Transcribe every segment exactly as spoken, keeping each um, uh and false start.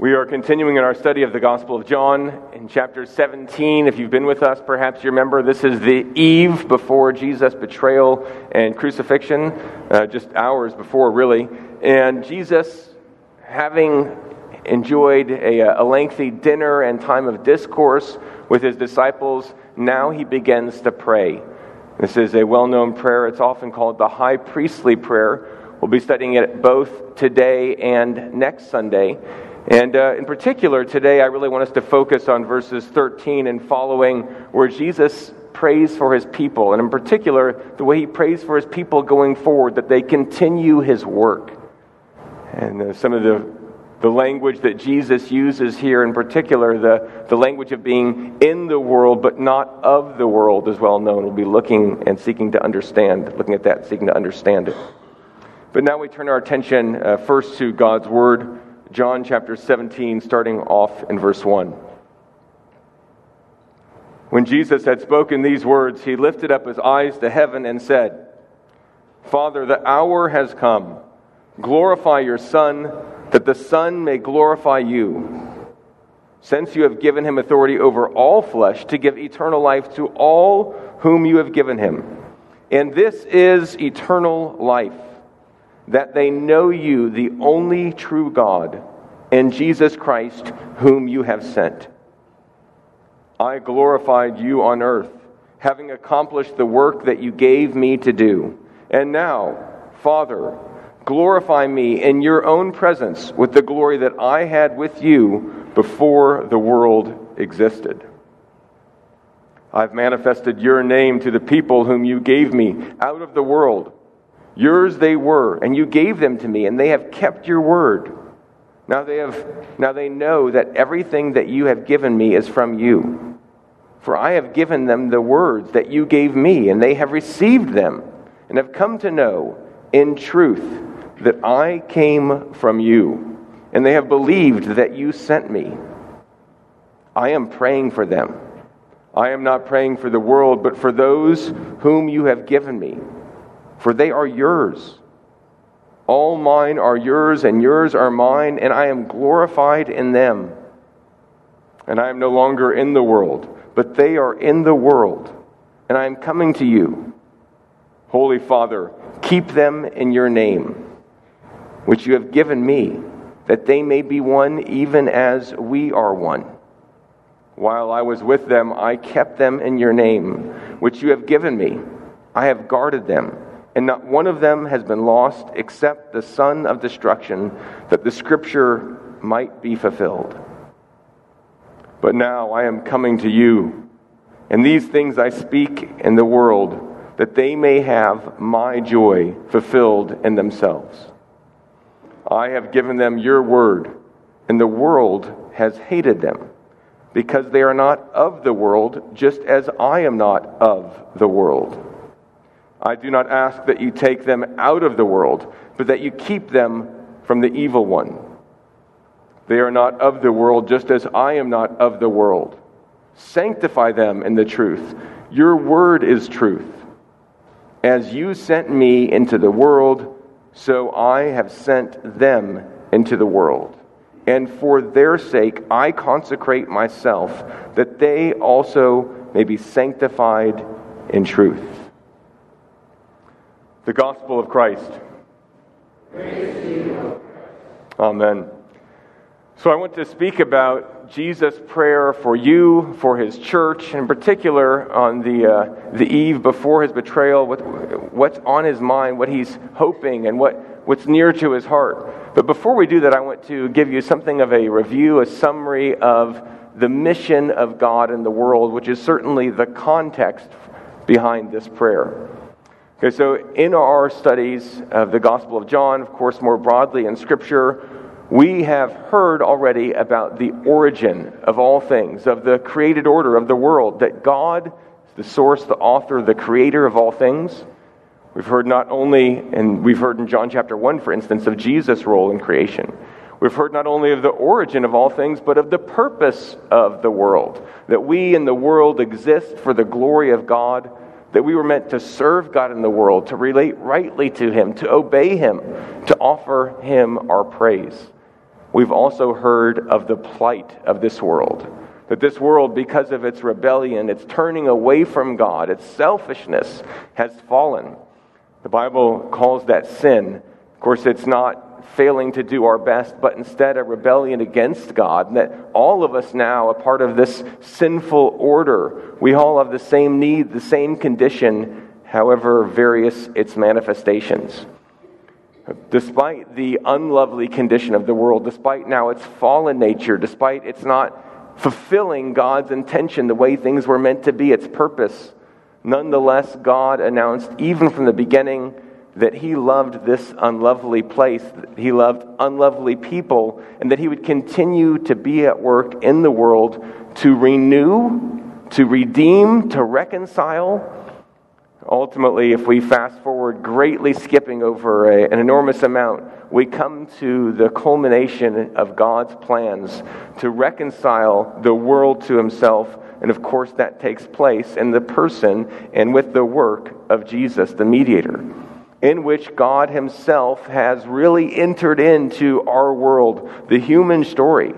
We are continuing in our study of the Gospel of John in chapter seventeen. If you've been with us, perhaps you remember this is the eve before Jesus' betrayal and crucifixion, uh, just hours before, really. And Jesus, having enjoyed a, a lengthy dinner and time of discourse with his disciples, now he begins to pray. This is a well-known prayer. It's often called the high priestly prayer. We'll be studying it both today and next Sunday. And uh, in particular, today I really want us to focus on verses thirteen and following, where Jesus prays for his people, and in particular, the way he prays for his people going forward, that they continue his work. And uh, some of the, the language that Jesus uses here, in particular, the, the language of being in the world but not of the world, is well known. We'll be looking and seeking to understand, looking at that, seeking to understand it. But now we turn our attention uh, first to God's Word. John chapter seventeen, starting off in verse one. When Jesus had spoken these words, he lifted up his eyes to heaven and said, "Father, the hour has come. Glorify your Son, that the Son may glorify you. Since you have given him authority over all flesh to give eternal life to all whom you have given him. And this is eternal life, that they know you, the only true God, and Jesus Christ, whom you have sent. I glorified you on earth, having accomplished the work that you gave me to do. And now, Father, glorify me in your own presence with the glory that I had with you before the world existed. I've manifested your name to the people whom you gave me out of the world. Yours they were, and you gave them to me, and they have kept your word. Now they have, now they know that everything that you have given me is from you. For I have given them the words that you gave me, and they have received them, and have come to know in truth that I came from you, and they have believed that you sent me. I am praying for them. I am not praying for the world, but for those whom you have given me. For they are yours. All mine are yours, and yours are mine, and I am glorified in them. And I am no longer in the world, but they are in the world, and I am coming to you. Holy Father, keep them in your name, which you have given me, that they may be one even as we are one. While I was with them, I kept them in your name, which you have given me. I have guarded them, and not one of them has been lost except the son of destruction, that the scripture might be fulfilled. But now I am coming to you, and these things I speak in the world, that they may have my joy fulfilled in themselves. I have given them your word, and the world has hated them, because they are not of the world, just as I am not of the world. I do not ask that you take them out of the world, but that you keep them from the evil one. They are not of the world, just as I am not of the world. Sanctify them in the truth. Your word is truth. As you sent me into the world, so I have sent them into the world. And for their sake I consecrate myself, that they also may be sanctified in truth." The Gospel of Christ. Praise to you, Lord. Amen. So I want to speak about Jesus' prayer for you, for his church, in particular on the uh, the eve before his betrayal, what, what's on his mind, what he's hoping, and what, what's near to his heart. But before we do that, I want to give you something of a review, a summary of the mission of God in the world, which is certainly the context behind this prayer. Okay, so in our studies of the Gospel of John, of course, more broadly in Scripture, we have heard already about the origin of all things, of the created order of the world, that God is the source, the author, the creator of all things. We've heard not only, and we've heard in John chapter one, for instance, of Jesus' role in creation. We've heard not only of the origin of all things, but of the purpose of the world, that we in the world exist for the glory of God, that we were meant to serve God in the world, to relate rightly to him, to obey him, to offer him our praise. we've also heard of the plight of this world. That this world, because of its rebellion, its turning away from God, its selfishness, has fallen. The Bible calls that sin. Of course, it's not failing to do our best, but instead a rebellion against God. And that all of us now, a part of this sinful order, we all have the same need, the same condition, however various its manifestations. Despite the unlovely condition of the world, despite now its fallen nature, despite its not fulfilling God's intention, the way things were meant to be, its purpose, nonetheless, God announced even from the beginning that He loved this unlovely place, that He loved unlovely people, and that He would continue to be at work in the world to renew, to redeem, to reconcile. Ultimately, if we fast forward, greatly skipping over a, an enormous amount, we come to the culmination of God's plans to reconcile the world to Himself. And of course, that takes place in the person and with the work of Jesus, the mediator, in which God Himself has really entered into our world, the human story,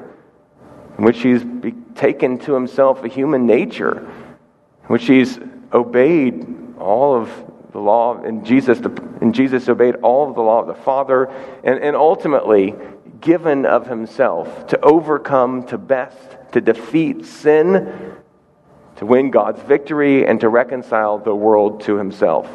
in which He's taken to Himself a human nature, in which He's obeyed all of the law, and Jesus, and Jesus obeyed all of the law of the Father, and, and ultimately given of Himself to overcome, to best, to defeat sin, to win God's victory, and to reconcile the world to Himself.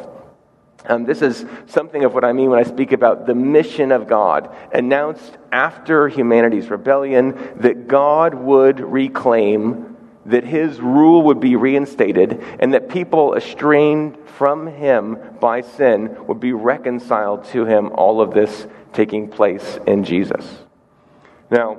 Um, this is something of what I mean when I speak about the mission of God, announced after humanity's rebellion, that God would reclaim, that His rule would be reinstated, and that people estranged from Him by sin would be reconciled to Him, all of this taking place in Jesus. Now,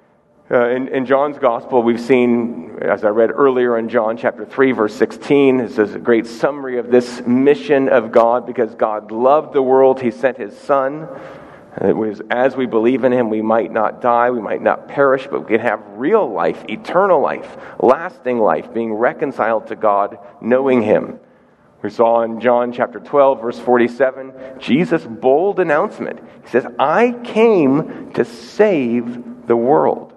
Uh, in, in John's Gospel, we've seen, as I read earlier in John chapter three, verse sixteen, this is a great summary of this mission of God. Because God loved the world, He sent His Son. It was as we believe in Him, we might not die, we might not perish, but we can have real life, eternal life, lasting life, being reconciled to God, knowing Him. We saw in John chapter twelve, verse forty-seven, Jesus' bold announcement. He says, I came to save the world.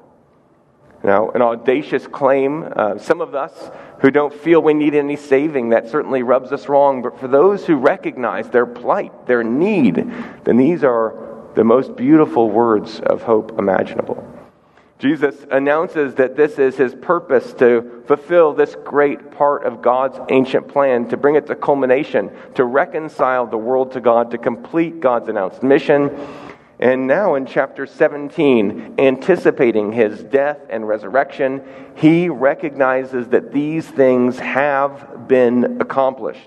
Now, an audacious claim. Uh, some of us who don't feel we need any saving, that certainly rubs us wrong. But for those who recognize their plight, their need, then these are the most beautiful words of hope imaginable. Jesus announces that this is His purpose, to fulfill this great part of God's ancient plan, to bring it to culmination, to reconcile the world to God, to complete God's announced mission. And now in chapter seventeen, anticipating His death and resurrection, He recognizes that these things have been accomplished.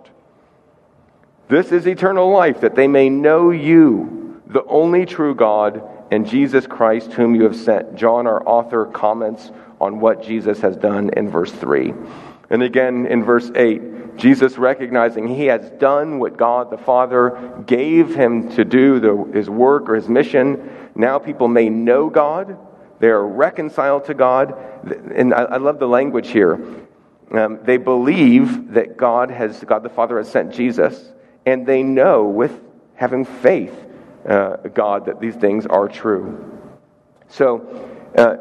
This is eternal life, that they may know You, the only true God, and Jesus Christ, whom You have sent. John, our author, comments on what Jesus has done in verse three. And again in verse eight, Jesus recognizing He has done what God the Father gave Him to do, the, His work or His mission. Now people may know God. They are reconciled to God. And I, I love the language here. Um, they believe that God has, God the Father has sent Jesus, and they know with having faith, uh, God, that these things are true. So, uh,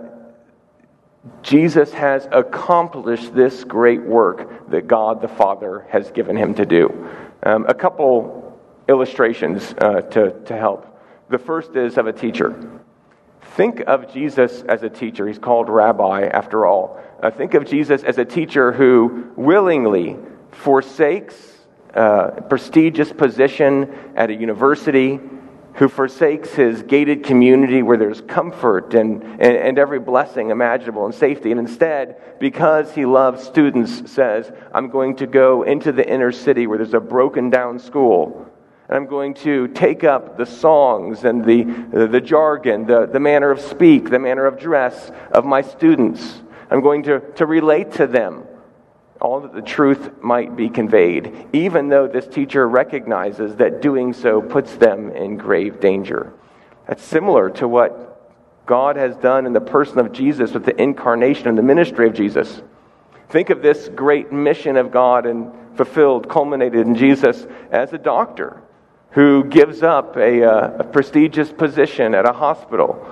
Jesus has accomplished this great work that God the Father has given Him to do. Um, a couple illustrations uh, to, to help. The first is of a teacher. Think of Jesus as a teacher. He's called Rabbi, after all. Uh, think of Jesus as a teacher who willingly forsakes a prestigious position at a university, who forsakes his gated community where there's comfort and, and, and every blessing imaginable and safety. And instead, because he loves students, says, I'm going to go into the inner city where there's a broken down school. And I'm going to take up the songs and the, the jargon, the, the manner of speak, the manner of dress of my students. I'm going to, to relate to them all that the truth might be conveyed, even though this teacher recognizes that doing so puts them in grave danger. That's similar to what God has done in the person of Jesus with the incarnation and the ministry of Jesus. Think of this great mission of God and fulfilled, culminated in Jesus as a doctor who gives up a, uh, a prestigious position at a hospital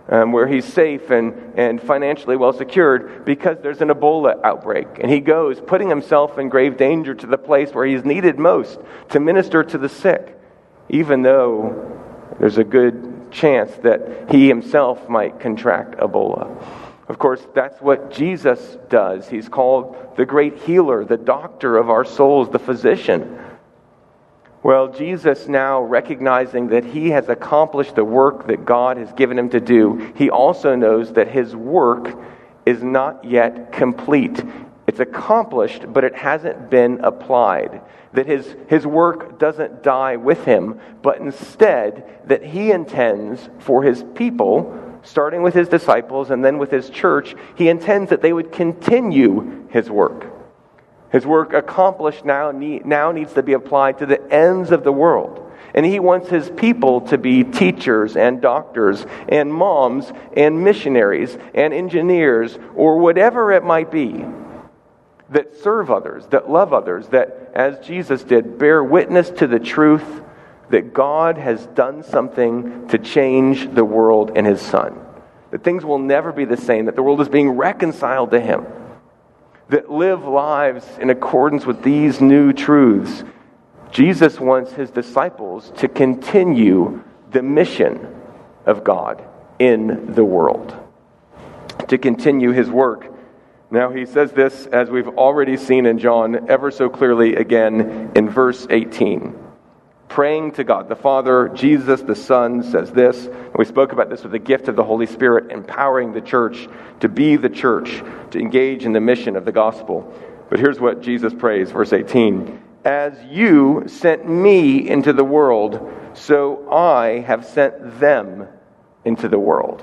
um, where he's safe and, and financially well secured because there's an Ebola outbreak. And he goes, putting himself in grave danger, to the place where he's needed most to minister to the sick, even though there's a good chance that he himself might contract Ebola. Of course, that's what Jesus does. He's called the great healer, the doctor of our souls, the physician. Well, Jesus, now recognizing that he has accomplished the work that God has given him to do, he also knows that his work is not yet complete. It's accomplished, but it hasn't been applied. That his, his work doesn't die with him, but instead that he intends for his people, starting with his disciples and then with his church, he intends that they would continue his work. His work accomplished now, now needs to be applied to the ends of the world. And he wants his people to be teachers and doctors and moms and missionaries and engineers or whatever it might be, that serve others, that love others, that, as Jesus did, bear witness to the truth that God has done something to change the world in his Son. That things will never be the same, that the world is being reconciled to him. That live lives in accordance with these new truths. Jesus wants his disciples to continue the mission of God in the world, to continue his work. Now he says this, as we've already seen in John, ever so clearly again in verse eighteen. Praying to God the Father, Jesus the Son says this. We spoke about this with the gift of the Holy Spirit, empowering the church to be the church, to engage in the mission of the gospel. But here's what Jesus prays, verse eighteen. As you sent me into the world, so I have sent them into the world.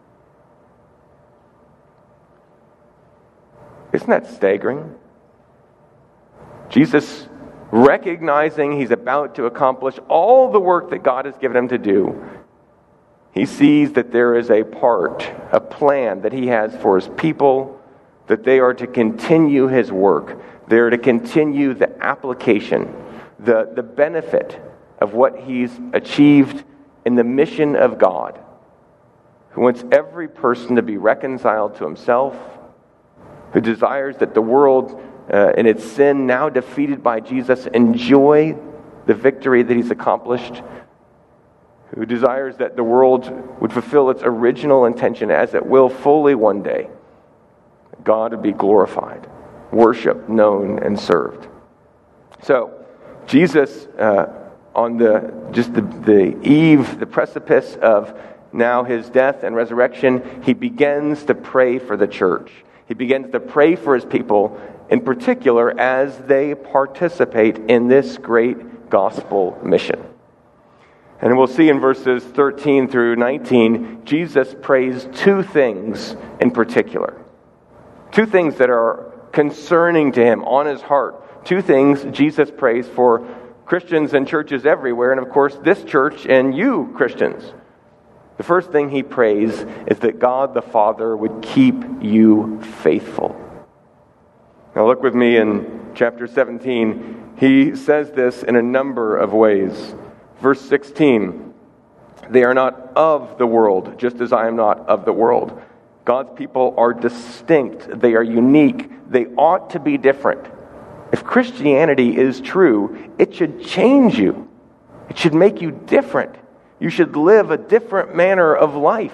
Isn't that staggering? Jesus, recognizing he's about to accomplish all the work that God has given him to do, he sees that there is a part, a plan that he has for his people, that they are to continue his work. They are to continue the application, the, the benefit of what he's achieved in the mission of God, who wants every person to be reconciled to himself, who desires that the world uh, in its sin, now defeated by Jesus, enjoy the victory that he's accomplished, who desires that the world would fulfill its original intention as it will fully one day. God would be glorified, worshiped, known, and served. So, Jesus, uh, on the just the, the eve, the precipice of now his death and resurrection, he begins to pray for the church. He begins to pray for his people, in particular, as they participate in this great gospel mission. And we'll see in verses thirteen through nineteen, Jesus prays two things in particular. Two things that are concerning to him, on his heart. Two things Jesus prays for Christians and churches everywhere, and of course this church and you, Christians. The first thing he prays is that God the Father would keep you faithful. Now look with me in chapter seventeen. He says this in a number of ways. Verse sixteen, they are not of the world, just as I am not of the world. God's people are distinct. They are unique. They ought to be different. If Christianity is true, it should change you. It should make you different. You should live a different manner of life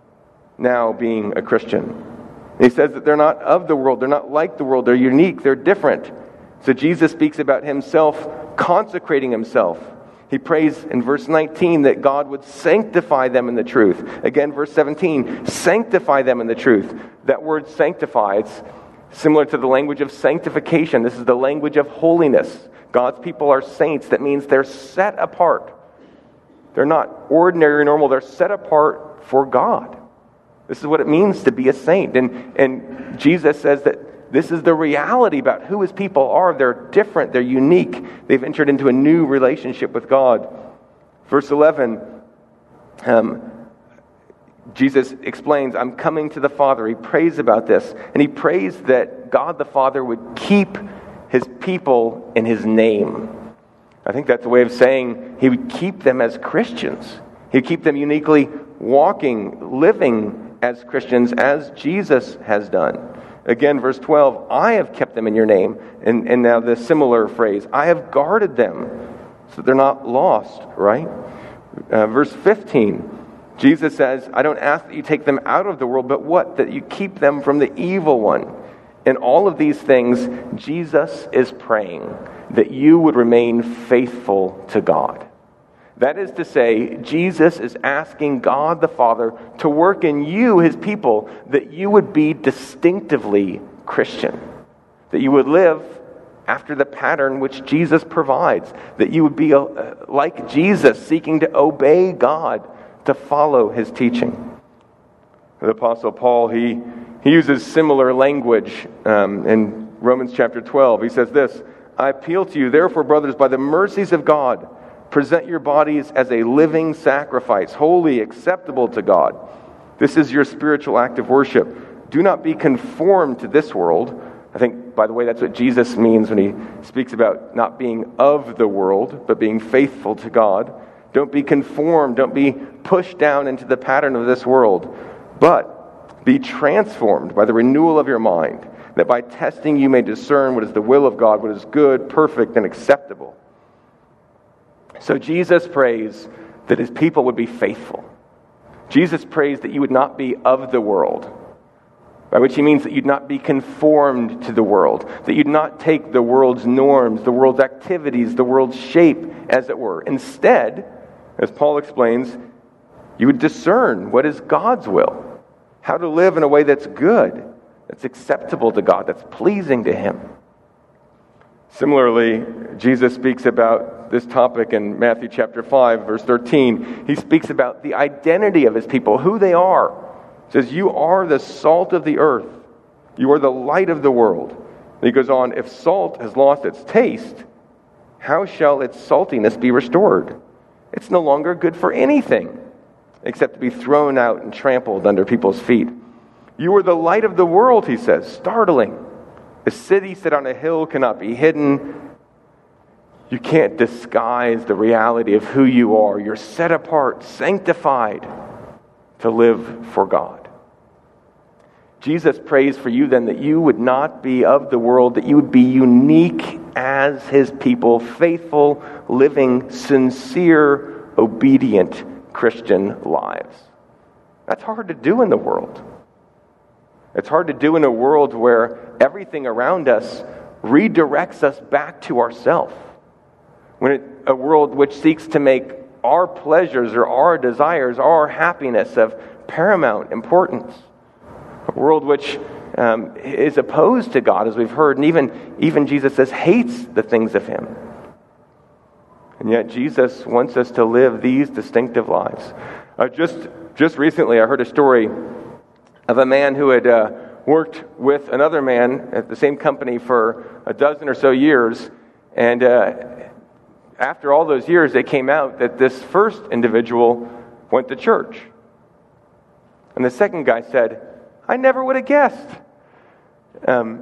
now being a Christian. He says that they're not of the world. They're not like the world. They're unique. They're different. So Jesus speaks about himself consecrating himself. He prays in verse nineteen that God would sanctify them in the truth. Again, verse seventeen, sanctify them in the truth. That word sanctify, it's similar to the language of sanctification. This is the language of holiness. God's people are saints. That means they're set apart. They're not ordinary or normal. They're set apart for God. This is what it means to be a saint. And, and Jesus says that this is the reality about who his people are. They're different. They're unique. They've entered into a new relationship with God. Verse eleven, um, Jesus explains, I'm coming to the Father. He prays about this. And he prays that God the Father would keep his people in his name. I think that's a way of saying he would keep them as Christians. He'd keep them uniquely walking, living as Christians as Jesus has done. Again, verse twelve, I have kept them in your name. And, and now the similar phrase, I have guarded them so they're not lost, right? Uh, verse fifteen, Jesus says, I don't ask that you take them out of the world, but what? That you keep them from the evil one. In all of these things, Jesus is praying that you would remain faithful to God. That is to say, Jesus is asking God the Father to work in you, his people, that you would be distinctively Christian. That you would live after the pattern which Jesus provides. That you would be uh, like Jesus, seeking to obey God, to follow his teaching. The Apostle Paul, he, he uses similar language um, in Romans chapter twelve. He says this, I appeal to you, therefore, brothers, by the mercies of God, present your bodies as a living sacrifice, holy, acceptable to God. This is your spiritual act of worship. Do not be conformed to this world. I think, by the way, that's what Jesus means when he speaks about not being of the world, but being faithful to God. Don't be conformed. Don't be pushed down into the pattern of this world. But be transformed by the renewal of your mind, that by testing you may discern what is the will of God, what is good, perfect, and acceptable. So Jesus prays that his people would be faithful. Jesus prays that you would not be of the world, by which he means that you'd not be conformed to the world, that you'd not take the world's norms, the world's activities, the world's shape, as it were. Instead, as Paul explains, you would discern what is God's will, how to live in a way that's good, that's acceptable to God, that's pleasing to him. Similarly, Jesus speaks about this topic in Matthew chapter five, verse thirteen. He speaks about the identity of his people, who they are. He says, you are the salt of the earth. You are the light of the world. And he goes on, if salt has lost its taste, how shall its saltiness be restored? It's no longer good for anything except to be thrown out and trampled under people's feet. You are the light of the world, he says, startling. A city set on a hill cannot be hidden. You can't disguise the reality of who you are. You're set apart, sanctified to live for God. Jesus prays for you then that you would not be of the world, that you would be unique as his people, faithful, living, sincere, obedient Christian lives. That's hard to do in the world. It's hard to do in a world where everything around us redirects us back to ourselves. When it, a world which seeks to make our pleasures or our desires, our happiness of paramount importance. A world which um, is opposed to God, as we've heard, and even, even Jesus says hates the things of him. And yet Jesus wants us to live these distinctive lives. Uh, just, just recently I heard a story of a man who had uh, worked with another man at the same company for a dozen or so years. And uh, after all those years, it came out that this first individual went to church. And the second guy said, I never would have guessed. Um,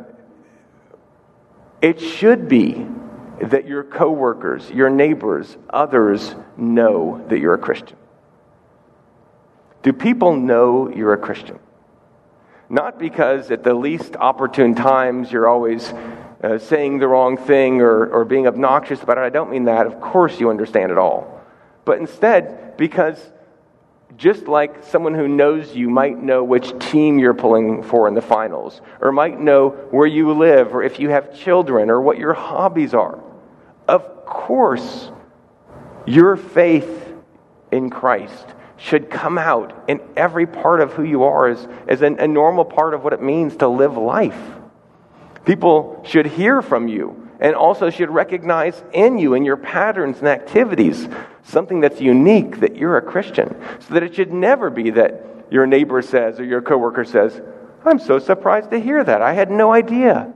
it should be that your coworkers, your neighbors, others know that you're a Christian. Do people know you're a Christian? Not because at the least opportune times you're always uh, saying the wrong thing or, or being obnoxious about it. I don't mean that. Of course you understand it all. But instead, because just like someone who knows you might know which team you're pulling for in the finals, or might know where you live, or if you have children, or what your hobbies are. Of course, your faith in Christ should come out in every part of who you are as, as an, a normal part of what it means to live life. People should hear from you and also should recognize in you, in your patterns and activities, something that's unique, that you're a Christian. So that it should never be that your neighbor says or your coworker says, I'm so surprised to hear that. I had no idea.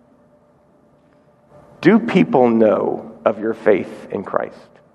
Do people know of your faith in Christ?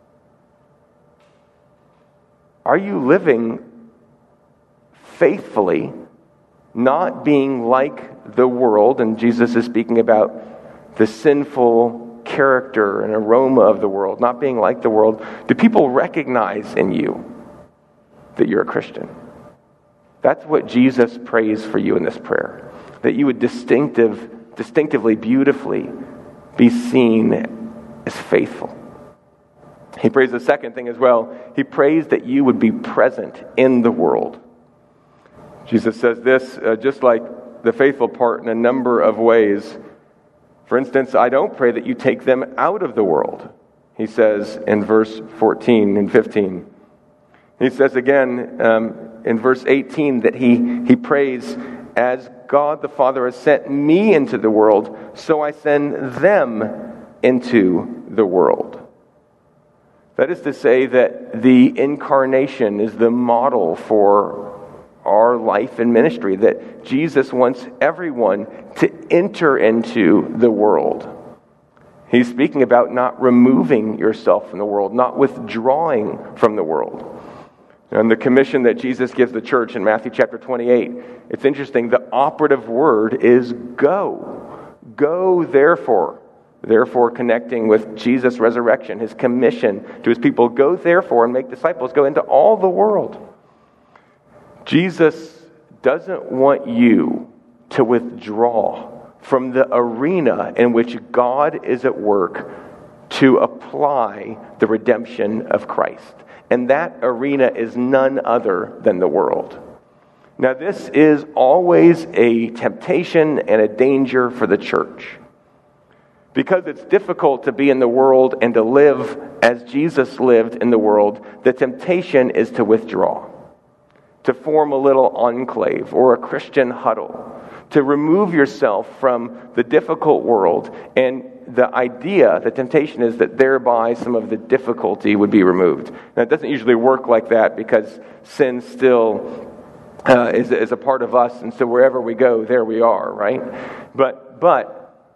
Are you living faithfully, not being like the world? And Jesus is speaking about the sinful character and aroma of the world, not being like the world. Do people recognize in you that you're a Christian. That's what Jesus prays for you in this prayer, that you would distinctive, distinctively, beautifully be seen as faithful. He prays the second thing as well. He prays that you would be present in the world. Jesus says this, uh, just like the faithful part, in a number of ways. For instance, I don't pray that you take them out of the world, he says in verse fourteen and fifteen. He says again um, in verse eighteen that he, he prays, as God the Father has sent me into the world, so I send them into the world. That is to say that the incarnation is the model for our life and ministry, that Jesus wants everyone to enter into the world. He's speaking about not removing yourself from the world, not withdrawing from the world. And the commission that Jesus gives the church in Matthew chapter twenty-eight, it's interesting, the operative word is go. Go, therefore. Therefore, connecting with Jesus' resurrection, his commission to his people, go therefore and make disciples, go into all the world. Jesus doesn't want you to withdraw from the arena in which God is at work to apply the redemption of Christ. And that arena is none other than the world. Now, this is always a temptation and a danger for the church. Because it's difficult to be in the world and to live as Jesus lived in the world, the temptation is to withdraw, to form a little enclave or a Christian huddle, to remove yourself from the difficult world. And the idea, the temptation is that thereby some of the difficulty would be removed. Now, it doesn't usually work like that because sin still uh, is, is a part of us, and so wherever we go, there we are, right? But, but,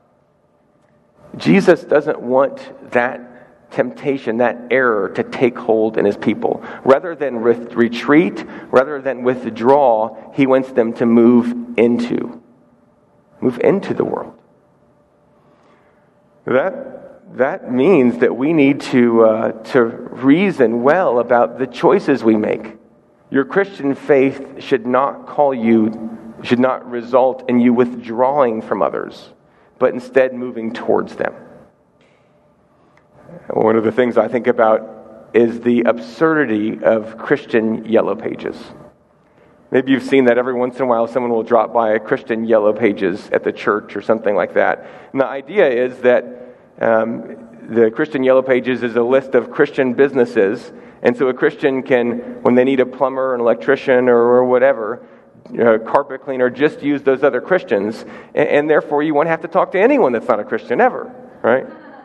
Jesus doesn't want that temptation, that error to take hold in his people. Rather than re- retreat, rather than withdraw, he wants them to move into, move into the world. That, that means that we need to, uh, to reason well about the choices we make. Your Christian faith should not call you, should not result in you withdrawing from others, but instead moving towards them. One of the things I think about is the absurdity of Christian yellow pages. Maybe you've seen that every once in a while someone will drop by a Christian yellow pages at the church or something like that. And the idea is that um, the Christian yellow pages is a list of Christian businesses, and so a Christian can, when they need a plumber, an electrician, or, or whatever, Uh, carpet cleaner, just use those other Christians, and, and therefore you won't have to talk to anyone that's not a Christian ever, right?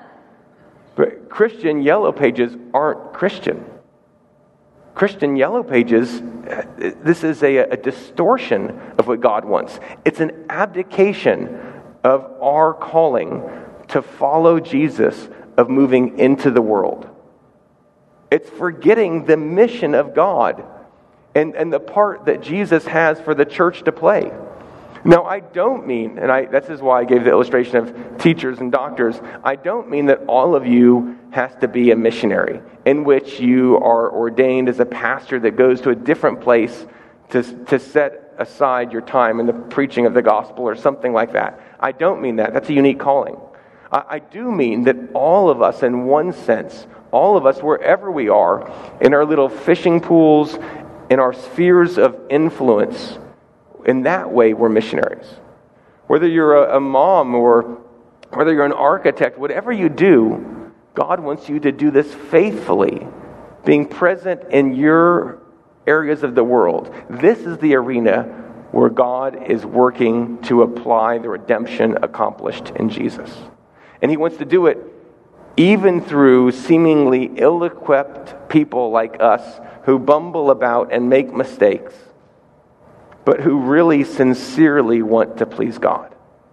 But Christian yellow pages aren't Christian. Christian yellow pages, this is a, a distortion of what God wants. It's an abdication of our calling to follow Jesus, of moving into the world. It's forgetting the mission of God And, and the part that Jesus has for the church to play. Now, I don't mean, and I, this is why I gave the illustration of teachers and doctors, I don't mean that all of you has to be a missionary, in which you are ordained as a pastor that goes to a different place to, to set aside your time in the preaching of the gospel or something like that. I don't mean that. That's a unique calling. I, I do mean that all of us, in one sense, all of us, wherever we are, in our little fishing pools, in our spheres of influence, in that way, we're missionaries. Whether you're a, a mom or whether you're an architect, whatever you do, God wants you to do this faithfully, being present in your areas of the world. This is the arena where God is working to apply the redemption accomplished in Jesus. And he wants to do it even through seemingly ill-equipped people like us who bumble about and make mistakes, but who really sincerely want to please God.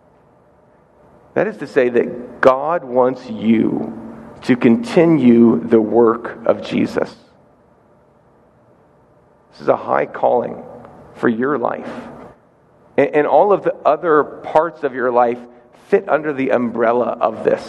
That is to say that God wants you to continue the work of Jesus. This is a high calling for your life. And, and all of the other parts of your life fit under the umbrella of this.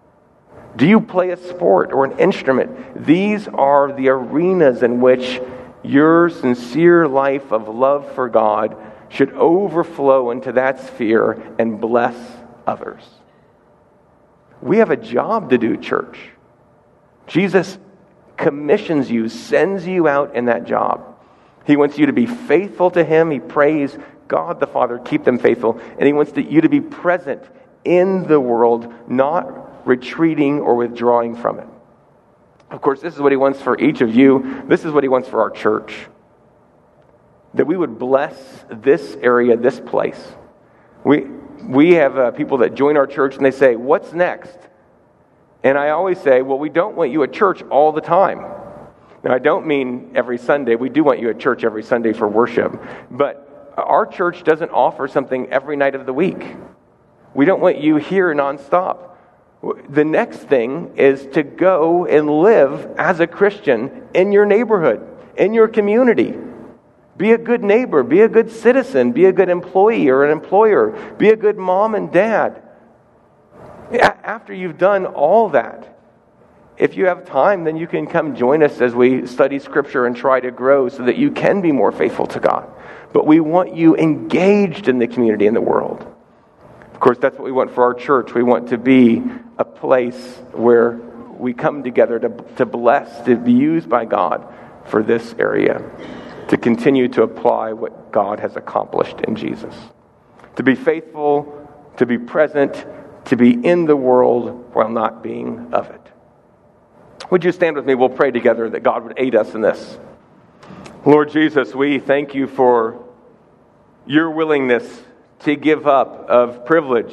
Do you play a sport or an instrument? These are the arenas in which your sincere life of love for God should overflow into that sphere and bless others. We have a job to do, church. Jesus commissions you, sends you out in that job. He wants you to be faithful to Him. He prays God the Father, keep them faithful. And He wants you to be present in the world, not retreating or withdrawing from it. Of course, this is what He wants for each of you. This is what He wants for our church. That we would bless this area, this place. We we have uh, people that join our church and they say, "What's next?" And I always say, well, we don't want you at church all the time. Now, I don't mean every Sunday. We do want you at church every Sunday for worship. But our church doesn't offer something every night of the week. We don't want you here nonstop. The next thing is to go and live as a Christian in your neighborhood, in your community. Be a good neighbor. Be a good citizen. Be a good employee or an employer. Be a good mom and dad. After you've done all that, if you have time, then you can come join us as we study Scripture and try to grow so that you can be more faithful to God. But we want you engaged in the community and the world. Of course, that's what we want for our church. We want to be a place where we come together to, to bless, to be used by God for this area, to continue to apply what God has accomplished in Jesus. To be faithful, to be present, to be in the world while not being of it. Would you stand with me? We'll pray together that God would aid us in this. Lord Jesus, we thank you for your willingness to give up of privilege,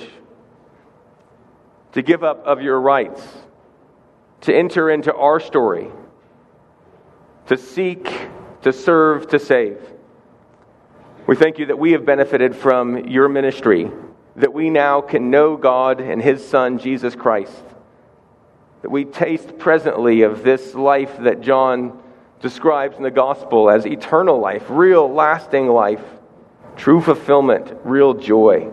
to give up of your rights, to enter into our story, to seek, to serve, to save. We thank you that we have benefited from your ministry, that we now can know God and His Son, Jesus Christ, that we taste presently of this life that John describes in the gospel as eternal life, real, lasting life, true fulfillment, real joy.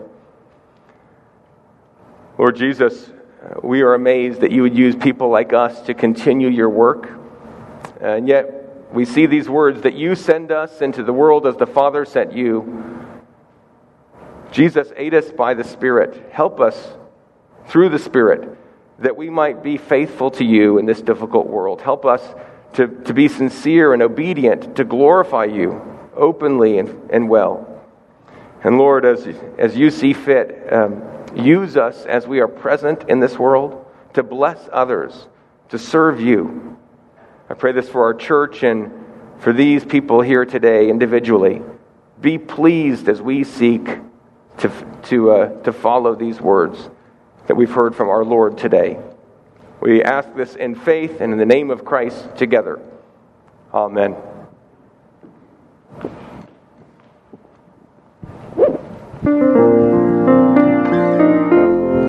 Lord Jesus, we are amazed that you would use people like us to continue your work, and yet we see these words that you send us into the world as the Father sent you. Jesus, aid us by the Spirit. Help us through the Spirit that we might be faithful to you in this difficult world. Help us to, to be sincere and obedient, to glorify you openly and, and well. And Lord, as, as you see fit, um, use us as we are present in this world to bless others, to serve you. I pray this for our church and for these people here today individually. Be pleased as we seek to to uh, to follow these words that we've heard from our Lord today. We ask this in faith and in the name of Christ together. Amen. Thank you.